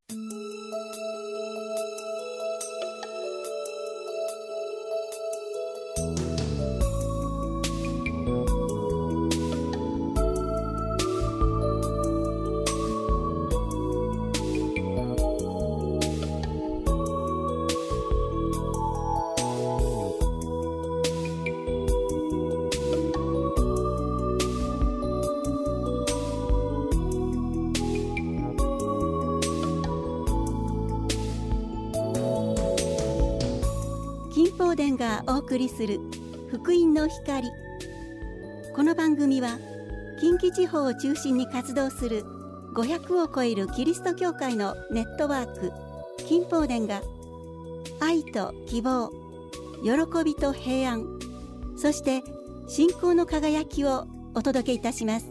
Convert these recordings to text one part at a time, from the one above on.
金宝殿がお送りする福音の光。この番組は近畿地方を中心に活動する500を超えるキリスト教会のネットワーク金宝殿が愛と希望、喜びと平安、そして信仰の輝きをお届けいたします。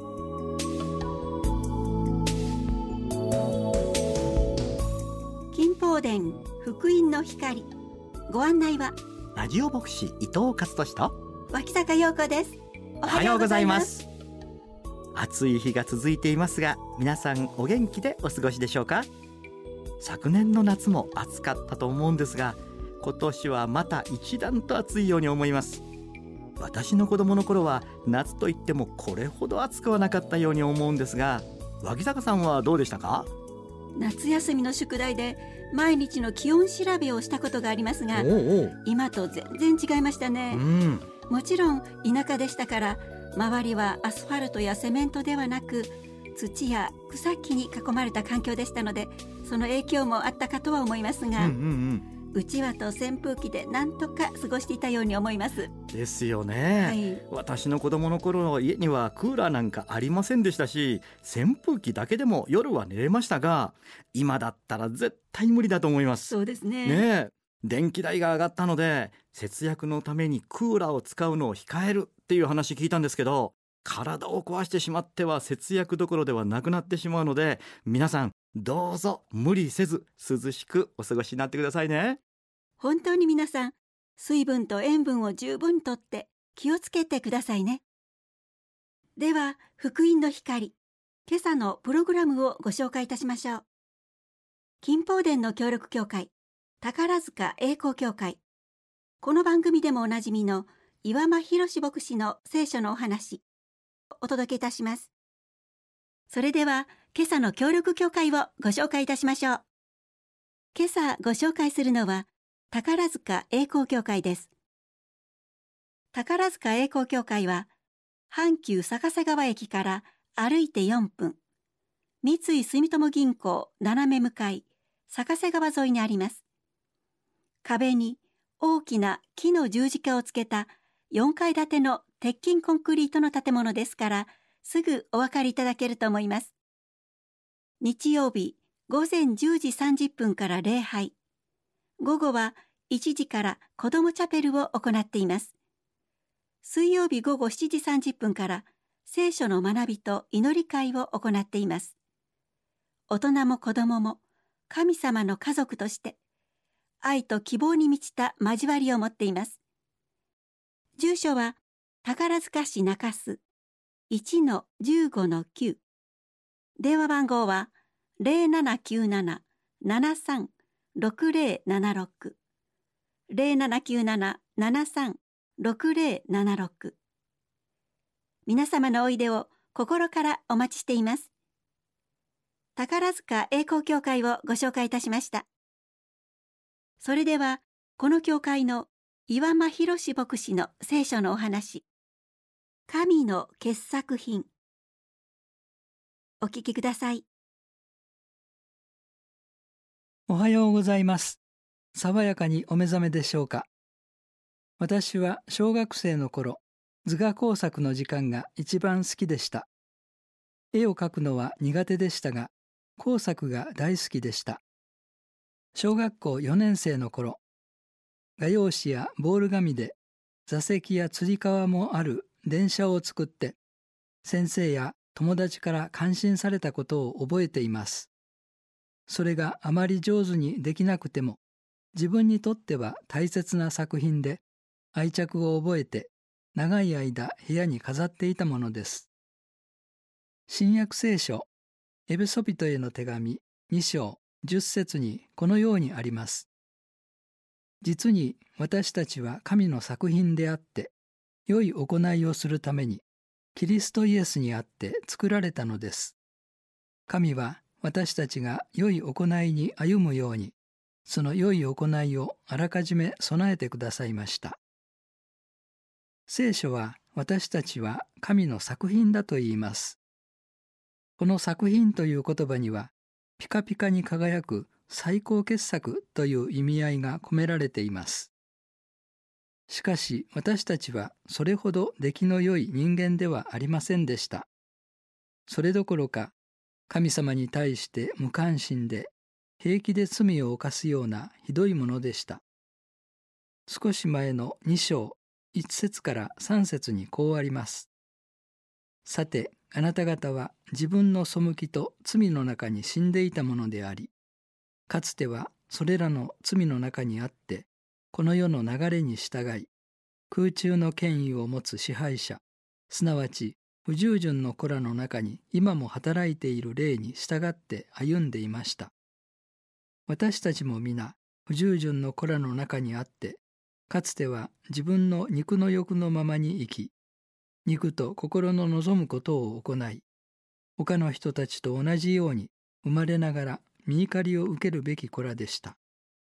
金宝殿福音の光、ご案内はラジオ牧師伊藤勝利と脇坂陽子です。 おはようございます。暑い日が続いていますが、皆さんお元気でお過ごしでしょうか。昨年の夏も暑かったと思うんですが、今年はまた一段と暑いように思います。私の子供の頃は夏といってもこれほど暑くはなかったように思うんですが、脇坂さんはどうでしたか？ 夏休みの宿題で毎日の気温調べをしたことがありますが、今と全然違いましたね。もちろん田舎でしたから、周りはアスファルトやセメントではなく土や草木に囲まれた環境でしたので、その影響もあったかとは思いますが、うちわと扇風機でなんとか過ごしていたように思います。 ですよね、私の子供の頃の家にはクーラーなんかありませんでしたし、扇風機だけでも夜は寝れましたが、今だったら絶対無理だと思います。 そうですね。 電気代が上がったので節約のためにクーラーを使うのを控えるっていう話聞いたんですけど、体を壊してしまっては節約どころではなくなってしまうので、皆さんどうぞ無理せず涼しくお過ごしになってくださいね。 本当に皆さん、水分と塩分を十分とって気をつけてくださいね。では、福音の光、今朝のプログラムをご紹介いたしましょう。金宝殿の協力協会、宝塚栄光協会、この番組でもおなじみの岩間博牧師の聖書のお話、お届けいたします。それでは、今朝の協力協会をご紹介いたしましょう。今朝ご紹介するのは、宝塚栄光協会です。宝塚栄光協会は、阪急逆瀬川駅から歩いて4分、三井住友銀行斜め向かい、逆瀬川沿いにあります。壁に大きな木の十字架をつけた4階建ての鉄筋コンクリートの建物ですから、すぐお分かりいただけると思います。日曜日午前10時30分から礼拝、午後は1時から子どもチャペルを行っています。水曜日午後7時30分から聖書の学びと祈り会を行っています。大人も子どもも神様の家族として愛と希望に満ちた交わりを持っています。住所は宝塚市中洲 1-15-9、電話番号は 0797-736076 0797-736076。皆様のおいでを心からお待ちしています。宝塚栄光協会をご紹介いたしました。それでは、この教会の岩間博牧師の聖書のお話、神の傑作品、お聞きください。 おはようございます。爽やかにお目覚めでしょうか。私は小学生の頃、図画工作の時間が一番好きでした。絵を描くのは苦手でしたが、工作が大好きでした。小学校4年生の頃、画用紙やボール紙で座席やつり革もある電車を作って、先生や友達から感心されたことを覚えています。それがあまり上手にできなくても、自分にとっては大切な作品で、愛着を覚えて長い間部屋に飾っていたものです。新約聖書エペソビトへの手紙2章 10節にこのようにあります。実に私たちは神の作品であって、良い行いをするために、キリストイエスにあって作られたのです。神は私たちが良い行いに歩むように、その良い行いをあらかじめ備えてくださいました。聖書は私たちは神の作品だと言います。この作品という言葉には、ピカピカに輝く最高傑作という意味合いが込められています。しかし私たちはそれほど出来の良い人間ではありませんでした。それどころか、神様に対して無関心で、平気で罪を犯すようなひどいものでした。少し前の2章1節から3節にこうあります。さて、あなた方は自分の背きと罪の中に死んでいたものであり、かつてはそれらの罪の中にあって、この世の流れに従い、空中の権威を持つ支配者、すなわち不従順の子らの中に今も働いている霊に従って歩んでいました。私たちも皆不従順の子らの中にあって、かつては自分の肉の欲のままに生き、肉と心の望むことを行い、他の人たちと同じように生まれながら身怒りを受けるべき子らでした。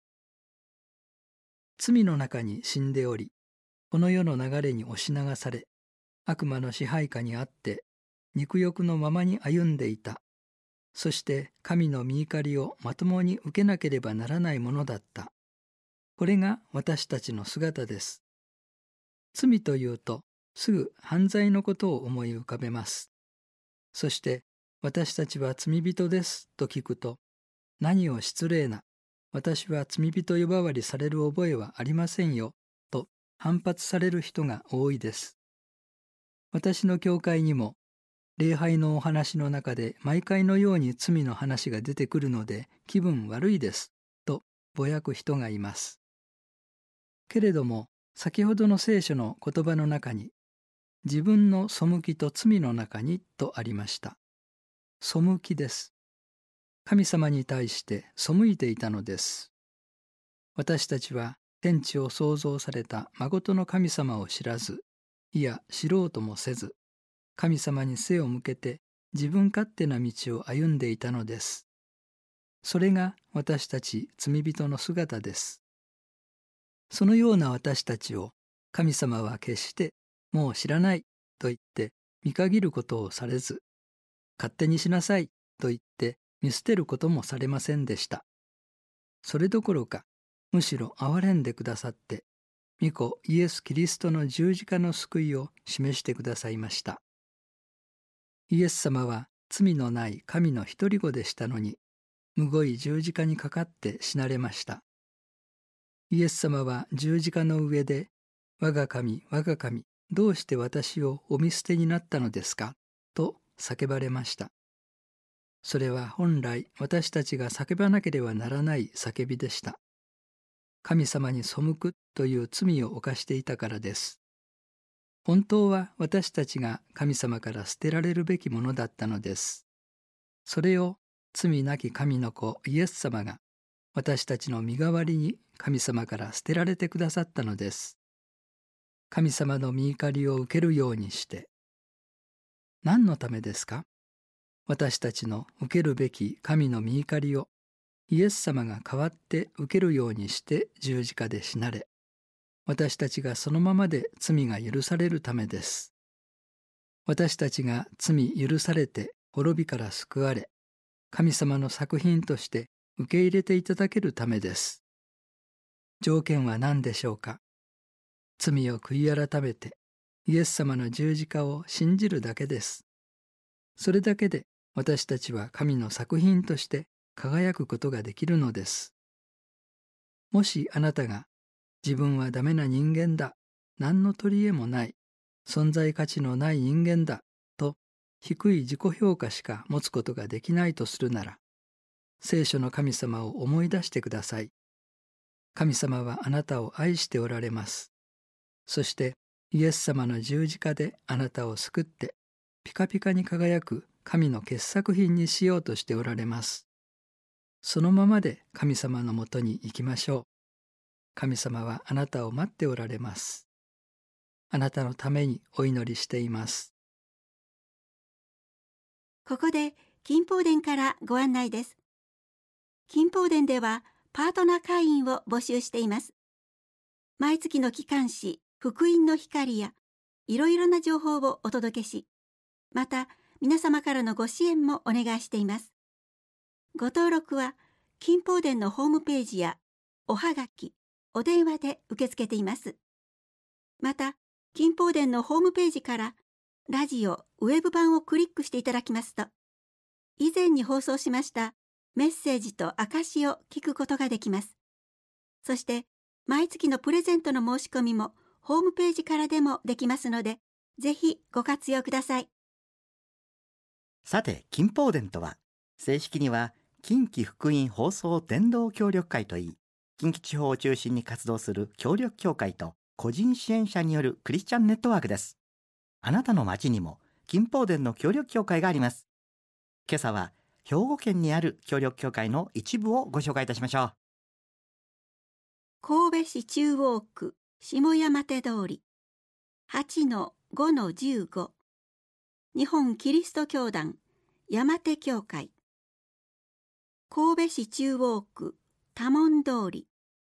罪の中に死んでおり、この世の流れに押し流され、悪魔の支配下にあって、肉欲のままに歩んでいた。そして神の身怒りをまともに受けなければならないものだった。これが私たちの姿です。罪というと、すぐ犯罪のことを思い浮かべます。そして私たちは罪人ですと聞くと、何を失礼な、私は罪人呼ばわりされる覚えはありませんよと反発される人が多いです。私の教会にも礼拝のお話の中で毎回のように罪の話が出てくるので気分悪いですとぼやく人がいます。けれども先ほどの聖書の言葉の中に、自分の背きと罪の中にとありました。背きです。神様に対して背いていたのです。私たちは天地を創造された真の神様を知らず、いや知ろうともせず、神様に背を向けて自分勝手な道を歩んでいたのです。それが私たち罪人の姿です。そのような私たちを神様は決してもう知らないと言って見限ることをされず、勝手にしなさいと言って見捨てることもされませんでした。それどころか、むしろ憐れんでくださって、御子イエス・キリストの十字架の救いを示してくださいました。イエス様は罪のない神の一人子でしたのに、むごい十字架にかかって死なれました。イエス様は十字架の上で、我が神、我が神、どうして私をお見捨てになったのですかと叫ばれました。それは本来私たちが叫ばなければならない叫びでした。神様に背くという罪を犯していたからです。本当は私たちが神様から捨てられるべきものだったのです。それを罪なき神の子イエス様が私たちの身代わりに神様から捨てられてくださったのです。神様の身怒りを受けるようにして。何のためですか？私たちの受けるべき神の身怒りをイエス様が代わって受けるようにして十字架で死なれ、私たちがそのままで罪が許されるためです。私たちが罪許されて滅びから救われ、神様の作品として受け入れていただけるためです。条件は何でしょうか？罪を悔い改めてイエス様の十字架を信じるだけです。それだけで私たちは神の作品として輝くことができるのです。もしあなたが自分はダメな人間だ、何の取り柄もない、存在価値のない人間だと低い自己評価しか持つことができないとするなら、聖書の神様を思い出してください。神様はあなたを愛しておられます。そしてイエス様の十字架であなたを救ってピカピカに輝く神の傑作品にしようとしておられます。 そのままで神様のもとに行きましょう。神様はあなたを待っておられます。あなたのためにお祈りしています。 ここで金宝殿からご案内です。金宝殿ではパートナー会員を募集しています。毎月の機関誌福音の光やいろいろな情報をお届けし、また皆様からのご支援もお願いしています。ご登録は金宝殿のホームページやおはがき、お電話で受け付けています。また金宝殿のホームページからラジオウェブ版をクリックしていただきますと、以前に放送しましたメッセージと証を聞くことができます。そして毎月のプレゼントの申し込みもホームページからでもできますので、ぜひご活用ください。 さて、金宝殿とは正式には近畿福音放送伝道協力会といい、近畿地方を中心に活動する協力協会と個人支援者によるクリスチャンネットワークです。あなたの町にも金宝殿の協力協会があります。今朝は兵庫県にある協力協会の一部をご紹介いたしましょう。 神戸市中央区下山手通り 8-5-15 日本キリスト教団山手教会。神戸市中央区多聞通り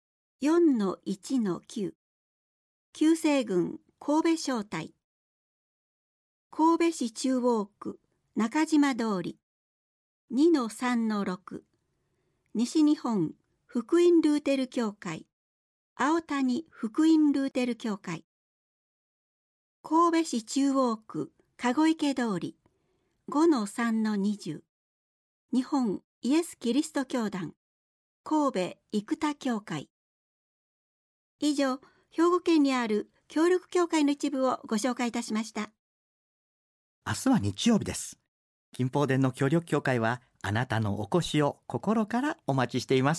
4-1-9 旧西郡神戸商隊。神戸市中央区中島通り 2-3-6 西日本福音ルーテル教会青谷福音ルーテル教会。神戸市中央区籠池通り 5-3-20 日本イエスキリスト教団神戸生田教会。以上、兵庫県にある協力教会の一部をご紹介いたしました。 明日は日曜日です。金宝殿の協力協会はあなたのお越しを心からお待ちしています。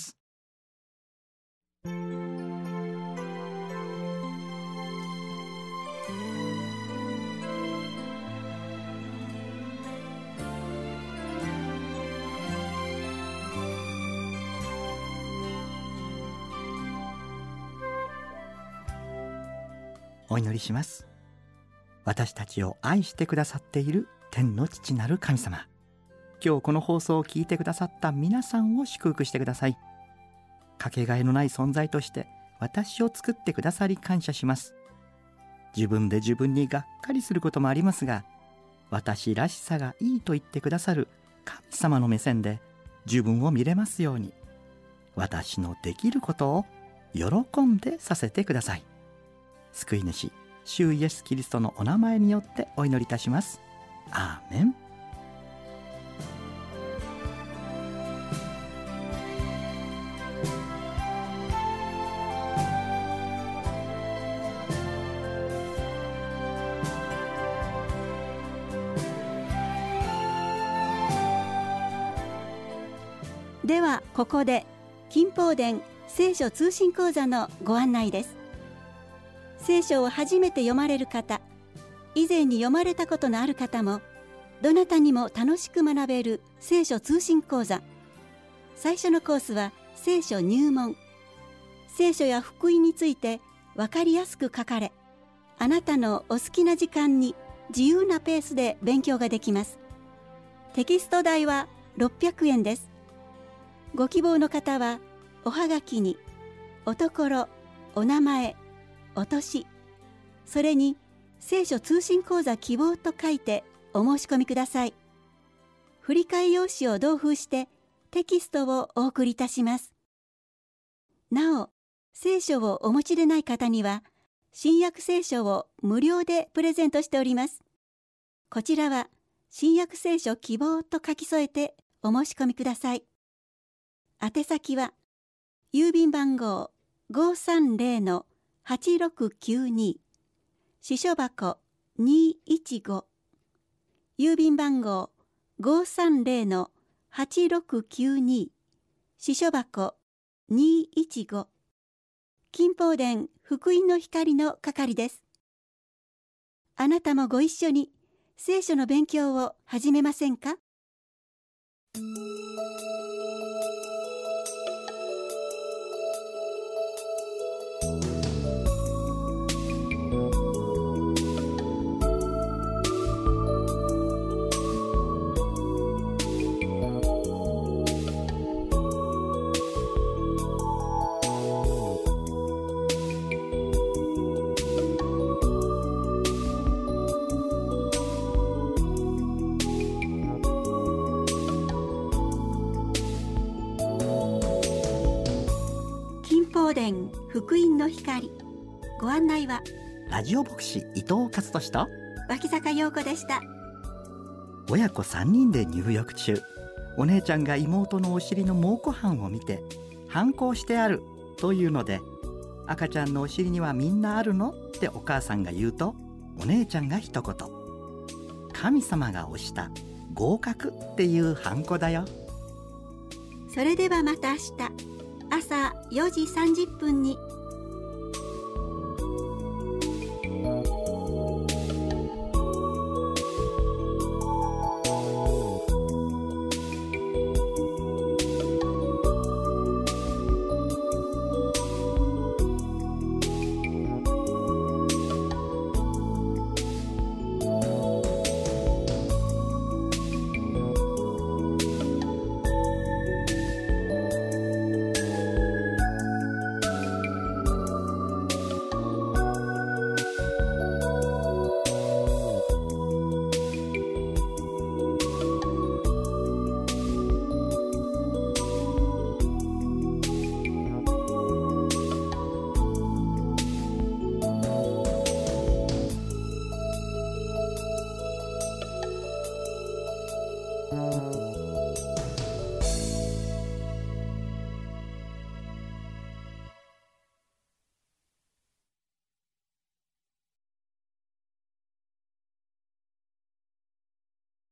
お祈りします。私たちを愛してくださっている天の父なる神様、今日この放送を聞いてくださった皆さんを祝福してください。かけがえのない存在として私を作ってくださり感謝します。自分で自分にがっかりすることもありますが、私らしさがいいと言ってくださる神様の目線で自分を見れますように、私のできることを喜んでさせてください。救い主主イエスキリストのお名前によってお祈りいたします。アーメン。 ではここで金宝殿聖書通信講座のご案内です。聖書を初めて読まれる方、以前に読まれたことのある方も、どなたにも楽しく学べる聖書通信講座。最初のコースは聖書入門。聖書や福音について分かりやすく書かれ、あなたのお好きな時間に自由なペースで勉強ができます。テキスト代は600円です。ご希望の方はおはがきにおところ、お名前、お年、それに聖書通信講座希望と書いてお申し込みください。振替用紙を同封してテキストをお送りいたします。なお、聖書をお持ちでない方には新約聖書を無料でプレゼントしております。こちらは新約聖書希望と書き添えてお申し込みください。宛先は郵便番号 530-8692 支所箱215、郵便番号 530-8692 支所箱215、金宝殿福音の光の係です。あなたもご一緒に聖書の勉強を始めませんか？ おでん福音の光。ご案内はラジオ牧師伊藤勝利と脇坂陽子でした。 親子3人で入浴中、お姉ちゃんが妹のお尻の蒙古斑を見て反抗してあるというので、赤ちゃんのお尻にはみんなあるのってお母さんが言うと、お姉ちゃんが一言、神様が押した合格っていうハンコだよ。 それではまた明日朝4時30分に